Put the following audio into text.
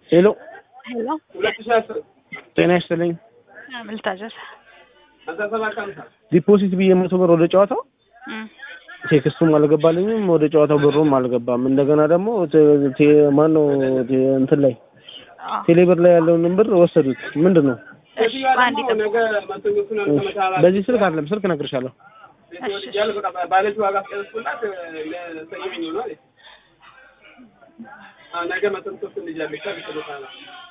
ሄሎ ሄሎ ጤና ይስጥልኝ። አምልታጀር ዲፖዚት ብዬ 100 ብር ወደ ጨዋታው ቴክስቱም አልገባልኝም፣ ወደ ጨዋታው ብሩም አልገባም። እንደገና ደግሞ ማነው እንትን ላይ ቴሌብር ላይ ያለውን ብር ወሰዱት። ምንድነው? እሺ ባንዲ ተቆ በዚህ ስልክ አይደለም፣ ስልክ ነግርሻለሁ። ባለች ዋጋ አስቀምጥላት ለሰየኝ ነው አይደል? ነገ መጥቶ ልጅ ያለች